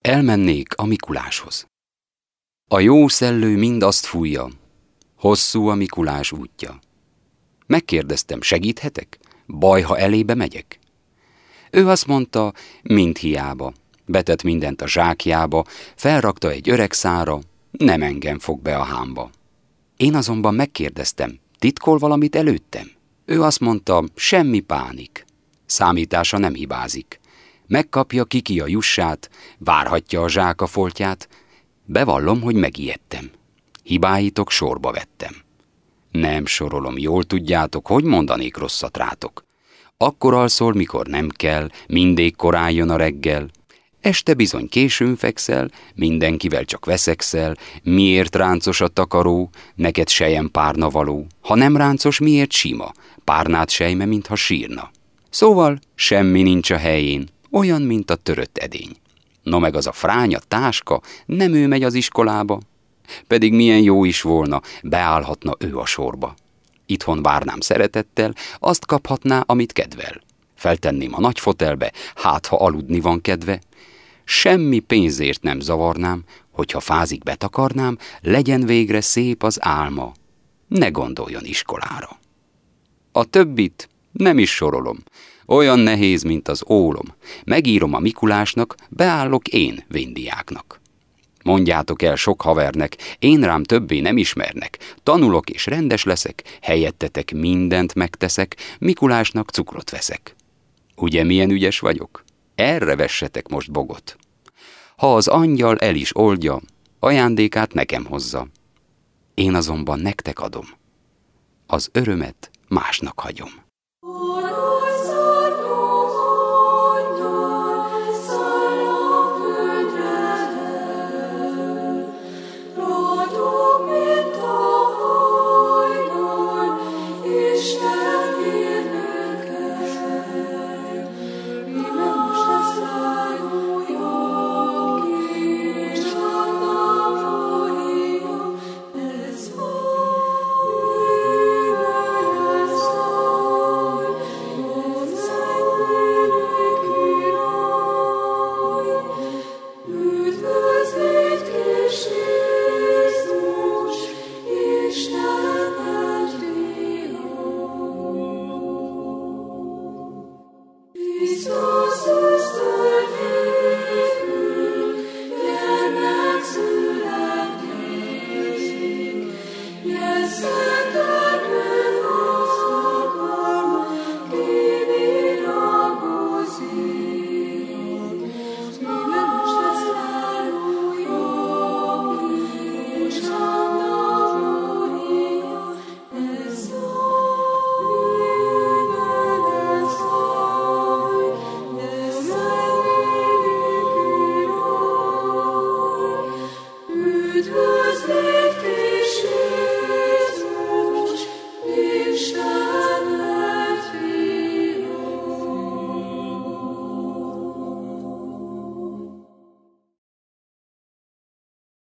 Elmennék a Mikuláshoz. A jó szellő mind azt fújja, hosszú a Mikulás útja. Megkérdeztem, segíthetek? Baj, ha elébe megyek? Ő azt mondta, mind hiába. Betett mindent a zsákjába, felrakta egy öreg szára, nem engem fog be a hámba. Én azonban megkérdeztem, titkol valamit előttem? Ő azt mondta, semmi pánik. Számítása nem hibázik. Megkapja ki a jussát, várhatja a zsáka foltját. Bevallom, hogy megijedtem. Hibáitok sorba vettem. Nem sorolom, jól tudjátok, hogy mondanék rosszat rátok. Akkor alszol, mikor nem kell, mindig korán jön a reggel. Este bizony későn fekszel, mindenkivel csak veszekszel, miért ráncos a takaró, neked sejem párna való. Ha nem ráncos, miért sima, párnát sejme, mintha sírna. Szóval semmi nincs a helyén, olyan, mint a törött edény. No meg az a fránya táska, nem ő megy az iskolába. Pedig milyen jó is volna, beállhatna ő a sorba. Itthon várnám szeretettel, azt kaphatná, amit kedvel. Feltenném a nagy fotelbe, hát ha aludni van kedve. Semmi pénzért nem zavarnám, hogyha fázik betakarnám, legyen végre szép az álma. Ne gondoljon iskolára. A többit nem is sorolom. Olyan nehéz, mint az ólom. Megírom a Mikulásnak, beállok én véndiáknak. Mondjátok el sok havernek, én rám többé nem ismernek. Tanulok és rendes leszek, helyettetek mindent megteszek, Mikulásnak cukrot veszek. Ugye milyen ügyes vagyok? Erre vessetek most bogot. Ha az angyal el is oldja, ajándékát nekem hozza. Én azonban nektek adom. Az örömet másnak hagyom.